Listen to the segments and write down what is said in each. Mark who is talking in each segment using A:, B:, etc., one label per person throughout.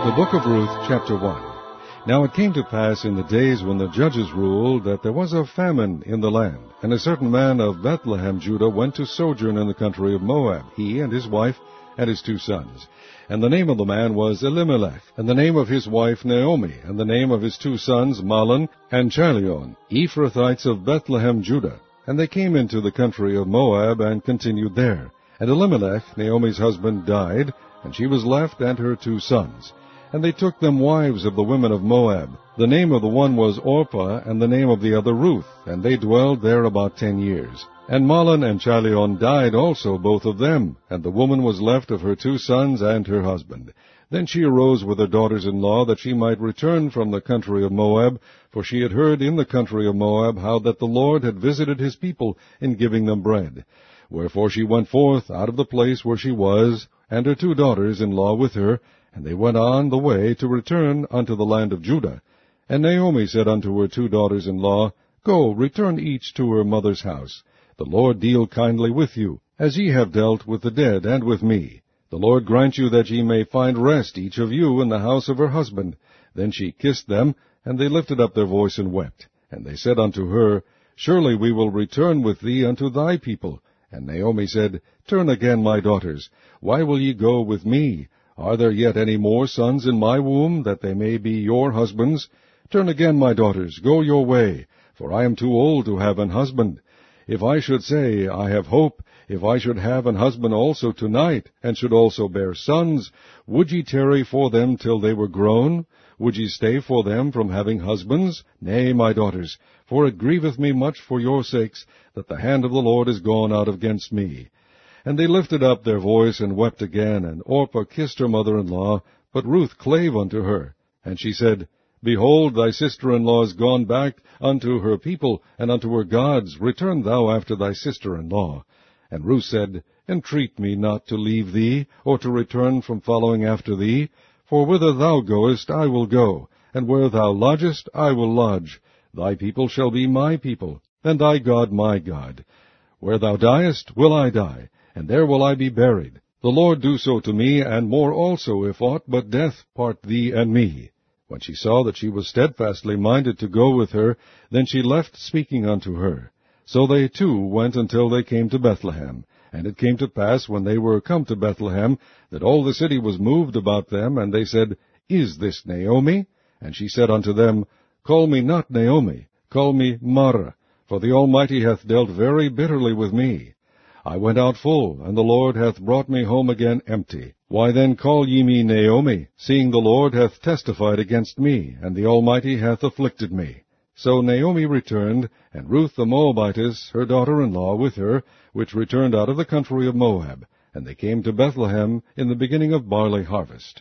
A: The book of Ruth, chapter 1. Now it came to pass in the days when the judges ruled that there was a famine in the land, and a certain man of Bethlehem, Judah, went to sojourn in the country of Moab, he and his wife and his 2 sons. And the name of the man was Elimelech, and the name of his wife Naomi, and the name of his 2 sons Mahlon and Chalion, Ephrathites of Bethlehem, Judah. And they came into the country of Moab and continued there. And Elimelech, Naomi's husband, died, and she was left and her 2 sons. And they took them wives of the women of Moab. The name of the one was Orpah, and the name of the other Ruth, and they dwelled there about 10 years. And Mahlon and Chalion died also, both of them, and the woman was left of her 2 sons and her husband. Then she arose with her daughters-in-law, that she might return from the country of Moab, for she had heard in the country of Moab how that the Lord had visited his people in giving them bread. Wherefore she went forth out of the place where she was, and her 2 daughters-in-law with her, and they went on the way to return unto the land of Judah. And Naomi said unto her 2 daughters-in-law, Go, return each to her mother's house. The Lord deal kindly with you, as ye have dealt with the dead and with me. The Lord grant you that ye may find rest, each of you, in the house of her husband. Then she kissed them, and they lifted up their voice and wept. And they said unto her, Surely we will return with thee unto thy people. And Naomi said, Turn again, my daughters. Why will ye go with me? Are there yet any more sons in my womb, that they may be your husbands? Turn again, my daughters, go your way, for I am too old to have an husband. If I should say, I have hope, if I should have an husband also tonight, and should also bear sons, would ye tarry for them till they were grown? Would ye stay for them from having husbands? Nay, my daughters, for it grieveth me much for your sakes, that the hand of the Lord is gone out against me. And they lifted up their voice and wept again, and Orpah kissed her mother-in-law, but Ruth clave unto her. And she said, Behold, thy sister-in-law is gone back unto her people, and unto her gods. Return thou after thy sister-in-law. And Ruth said, Entreat me not to leave thee, or to return from following after thee. For whither thou goest, I will go, and where thou lodgest, I will lodge. Thy people shall be my people, and thy God my God. Where thou diest, will I die, and there will I be buried. The Lord do so to me, and more also, if aught but death part thee and me. When she saw that she was steadfastly minded to go with her, then she left speaking unto her. So they 2 went until they came to Bethlehem. And it came to pass, when they were come to Bethlehem, that all the city was moved about them, and they said, Is this Naomi? And she said unto them, Call me not Naomi, call me Mara, for the Almighty hath dealt very bitterly with me. I went out full, and the Lord hath brought me home again empty. Why then call ye me Naomi, seeing the Lord hath testified against me, and the Almighty hath afflicted me? So Naomi returned, and Ruth the Moabitess, her daughter-in-law, with her, which returned out of the country of Moab. And they came to Bethlehem in the beginning of barley harvest.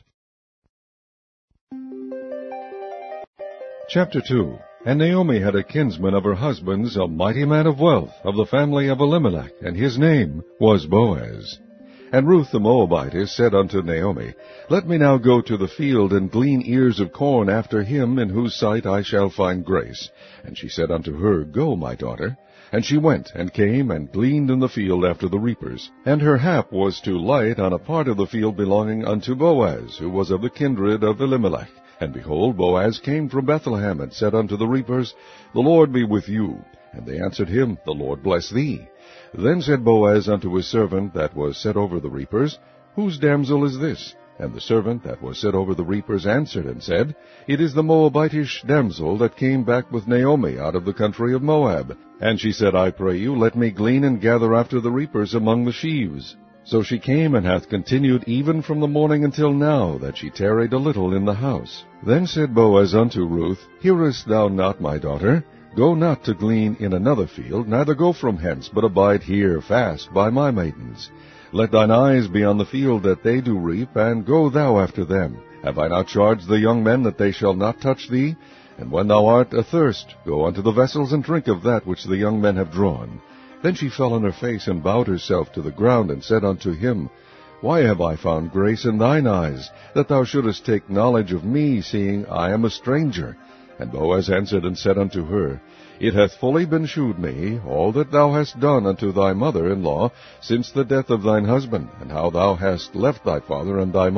A: Chapter 2. And Naomi had a kinsman of her husband's, a mighty man of wealth, of the family of Elimelech, and his name was Boaz. And Ruth the Moabitess said unto Naomi, Let me now go to the field, and glean ears of corn after him, in whose sight I shall find grace. And she said unto her, Go, my daughter. And she went, and came, and gleaned in the field after the reapers. And her hap was to light on a part of the field belonging unto Boaz, who was of the kindred of Elimelech. And behold, Boaz came from Bethlehem, and said unto the reapers, The Lord be with you. And they answered him, The Lord bless thee. Then said Boaz unto his servant that was set over the reapers, Whose damsel is this? And the servant that was set over the reapers answered and said, It is the Moabitish damsel that came back with Naomi out of the country of Moab. And she said, I pray you, let me glean and gather after the reapers among the sheaves. So she came, and hath continued even from the morning until now, that she tarried a little in the house. Then said Boaz unto Ruth, Hearest thou not, my daughter? Go not to glean in another field, neither go from hence, but abide here fast by my maidens. Let thine eyes be on the field that they do reap, and go thou after them. Have I not charged the young men that they shall not touch thee? And when thou art athirst, go unto the vessels, and drink of that which the young men have drawn. Then she fell on her face, and bowed herself to the ground, and said unto him, Why have I found grace in thine eyes, that thou shouldest take knowledge of me, seeing I am a stranger? And Boaz answered and said unto her, It hath fully been shewed me, all that thou hast done unto thy mother-in-law, since the death of thine husband, and how thou hast left thy father and thy mother,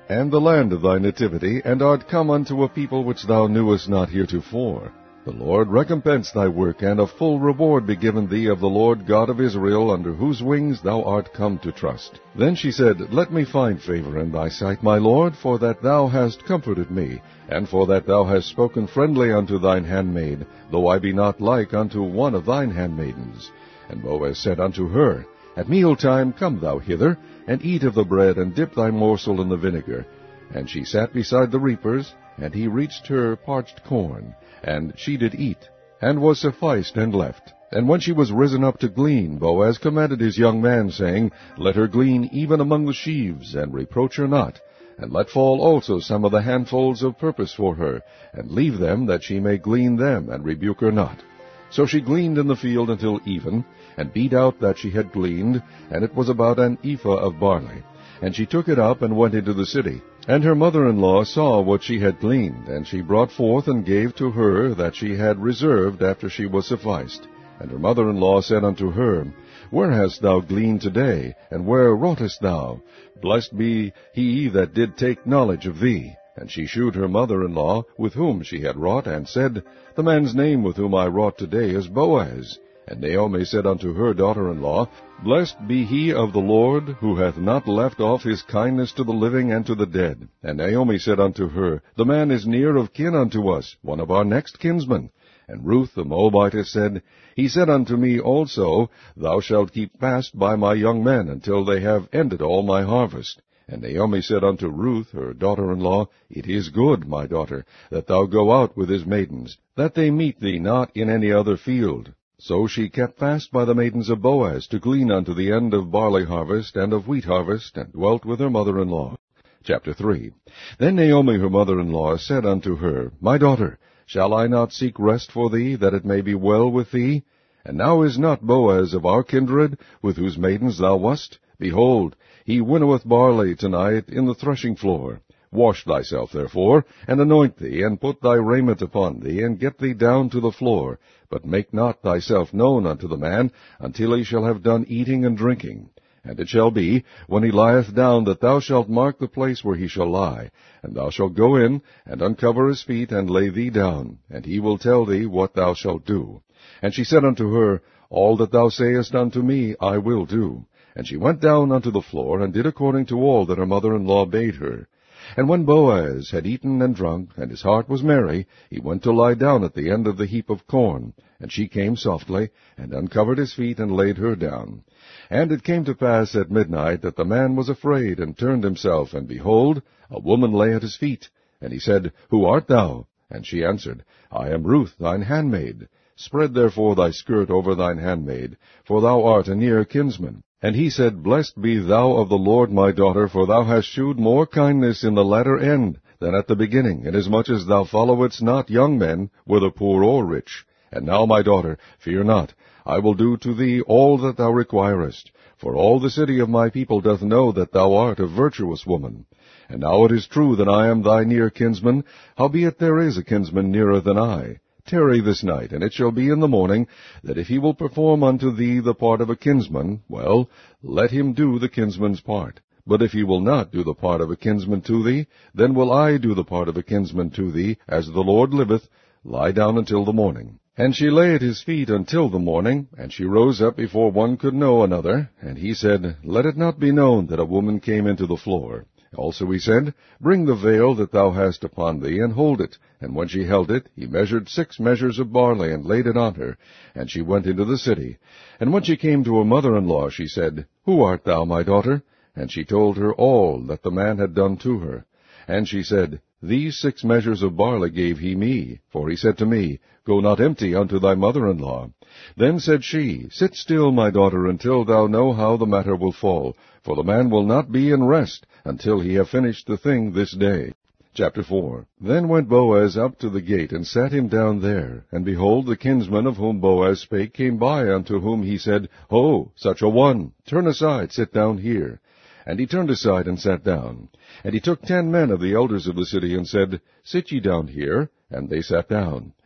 A: and the land of thy nativity, and art come unto a people which thou knewest not heretofore. The Lord recompense thy work, and a full reward be given thee of the Lord God of Israel, under whose wings thou art come to trust. Then she said, Let me find favor in thy sight, my Lord, for that thou hast comforted me, and for that thou hast spoken friendly unto thine handmaid, though I be not like unto one of thine handmaidens. And Boaz said unto her, At mealtime come thou hither, and eat of the bread, and dip thy morsel in the vinegar. And she sat beside the reapers, and he reached her parched corn. And she did eat, and was sufficed, and left. And when she was risen up to glean, Boaz commanded his young man, saying, Let her glean even among the sheaves, and reproach her not. And let fall also some of the handfuls of purpose for her, and leave them, that she may glean them, and rebuke her not. So she gleaned in the field until even, and beat out that she had gleaned, and it was about an ephah of barley. And she took it up, and went into the city. And her mother-in-law saw what she had gleaned, and she brought forth and gave to her that she had reserved after she was sufficed. And her mother-in-law said unto her, Where hast thou gleaned today, and where wroughtest thou? Blessed be he that did take knowledge of thee. And she shewed her mother-in-law with whom she had wrought, and said, The man's name with whom I wrought today is Boaz. And Naomi said unto her daughter-in-law, Blessed be he of the Lord, who hath not left off his kindness to the living and to the dead. And Naomi said unto her, The man is near of kin unto us, one of our next kinsmen. And Ruth the Moabitess said, He said unto me also, Thou shalt keep fast by my young men, until they have ended all my harvest. And Naomi said unto Ruth, her daughter-in-law, It is good, my daughter, that thou go out with his maidens, that they meet thee not in any other field. So she kept fast by the maidens of Boaz, to glean unto the end of barley harvest and of wheat harvest, and dwelt with her mother-in-law. Chapter 3. Then Naomi her mother-in-law said unto her, My daughter, shall I not seek rest for thee, that it may be well with thee? And now is not Boaz of our kindred, with whose maidens thou wast? Behold, he winnoweth barley tonight in the threshing floor. Wash thyself, therefore, and anoint thee, and put thy raiment upon thee, and get thee down to the floor. But make not thyself known unto the man, until he shall have done eating and drinking. And it shall be, when he lieth down, that thou shalt mark the place where he shall lie. And thou shalt go in, and uncover his feet, and lay thee down, and he will tell thee what thou shalt do. And she said unto her, All that thou sayest unto me I will do. And she went down unto the floor, and did according to all that her mother-in-law bade her. And when Boaz had eaten and drunk, and his heart was merry, he went to lie down at the end of the heap of corn. And she came softly, and uncovered his feet, and laid her down. And it came to pass at midnight, that the man was afraid, and turned himself, and behold, a woman lay at his feet. And he said, Who art thou? And she answered, I am Ruth thine handmaid. Spread therefore thy skirt over thine handmaid, for thou art a near kinsman. And he said, Blessed be thou of the Lord, my daughter, for thou hast shewed more kindness in the latter end than at the beginning, inasmuch as thou followedst not young men, whether poor or rich. And now, my daughter, fear not, I will do to thee all that thou requirest. For all the city of my people doth know that thou art a virtuous woman. And now it is true that I am thy near kinsman, howbeit there is a kinsman nearer than I. Tarry this night, and it shall be in the morning, that if he will perform unto thee the part of a kinsman, well, let him do the kinsman's part. But if he will not do the part of a kinsman to thee, then will I do the part of a kinsman to thee, as the Lord liveth. Lie down until the morning. And she lay at his feet until the morning, and she rose up before one could know another. And he said, Let it not be known that a woman came into the floor. Also he said, Bring the veil that thou hast upon thee, and hold it. And when she held it, he measured 6 measures of barley, and laid it on her. And she went into the city. And when she came to her mother-in-law, she said, Who art thou, my daughter? And she told her all that the man had done to her. And she said, These 6 measures of barley gave he me. For he said to me, Go not empty unto thy mother-in-law. Then said she, Sit still, my daughter, until thou know how the matter will fall. For the man will not be in rest, until he have finished the thing this day. Chapter 4. Then went Boaz up to the gate, and sat him down there. And behold, the kinsman of whom Boaz spake came by, unto whom he said, Ho, such a one! Turn aside, sit down here. And he turned aside, and sat down. And he took 10 men of the elders of the city, and said, Sit ye down here. And they sat down.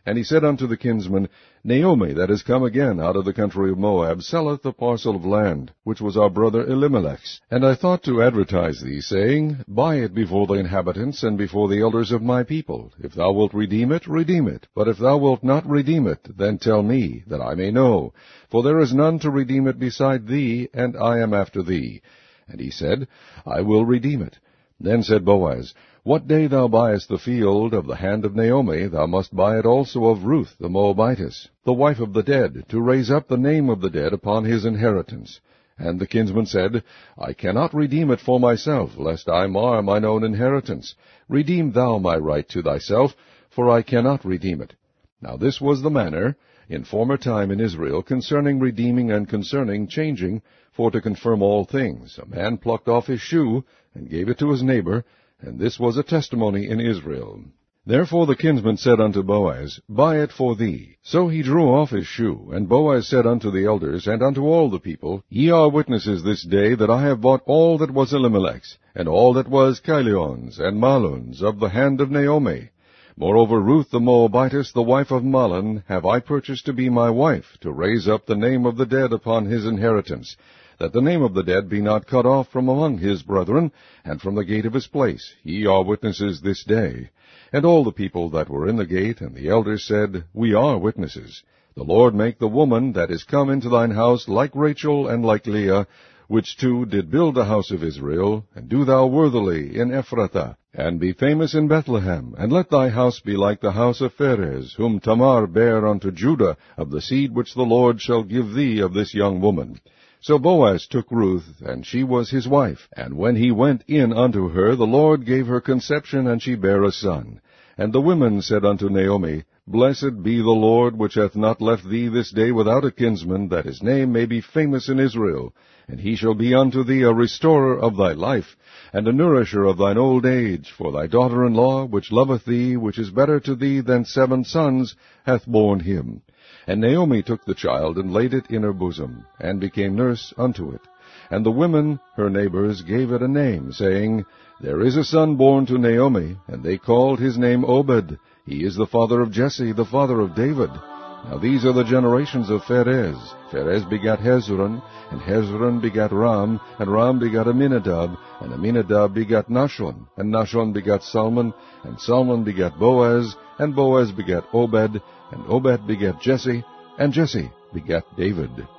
A: And he said unto the kinsman, Naomi, that is come again out of the country of Moab, selleth a parcel of land, which was our brother Elimelech's. And I thought to advertise thee, saying, Buy it before the inhabitants, and before the elders of my people. If thou wilt redeem it, redeem it. But if thou wilt not redeem it, then tell me, that I may know. For there is none to redeem it beside thee, and I am after thee. And he said, I will redeem it. Then said Boaz, What day thou buyest the field of the hand of Naomi, thou must buy it also of Ruth the Moabitess, the wife of the dead, to raise up the name of the dead upon his inheritance. And the kinsman said, I cannot redeem it for myself, lest I mar mine own inheritance. Redeem thou my right to thyself, for I cannot redeem it. Now this was the manner in former time in Israel concerning redeeming and concerning changing, for to confirm all things. A man plucked off his shoe, and gave it to his neighbor, and this was a testimony in Israel. Therefore the kinsman said unto Boaz, Buy it for thee. So he drew off his shoe, and Boaz said unto the elders, and unto all the people, Ye are witnesses this day that I have bought all that was Elimelech's, and all that was Chilion's and Mahlon's, of the hand of Naomi. Moreover, Ruth the Moabitess, the wife of Mahlon, have I purchased to be my wife, to raise up the name of the dead upon his inheritance, that the name of the dead be not cut off from among his brethren, and from the gate of his place. Ye are witnesses this day. And all the people that were in the gate, and the elders said, We are witnesses. The Lord make the woman that is come into thine house like Rachel and like Leah, which two did build the house of Israel, and do thou worthily in Ephrathah, and be famous in Bethlehem, and let thy house be like the house of Pharez, whom Tamar bare unto Judah, of the seed which the Lord shall give thee of this young woman. So Boaz took Ruth, and she was his wife. And when he went in unto her, the Lord gave her conception, and she bare a son. And the women said unto Naomi, Blessed be the Lord, which hath not left thee this day without a kinsman, that his name may be famous in Israel. And he shall be unto thee a restorer of thy life, and a nourisher of thine old age. For thy daughter-in-law, which loveth thee, which is better to thee than 7 sons, hath borne him. And Naomi took the child, and laid it in her bosom, and became nurse unto it. And the women, her neighbors, gave it a name, saying, There is a son born to Naomi, and they called his name Obed. He is the father of Jesse, the father of David. Now these are the generations of Pharez. Pharez begat Hezron, and Hezron begat Ram, and Ram begat Aminadab, and Aminadab begat Nahshon, and Nahshon begat Salmon, and Salmon begat Boaz, and Boaz begat Obed, and Obed begat Jesse, and Jesse begat David.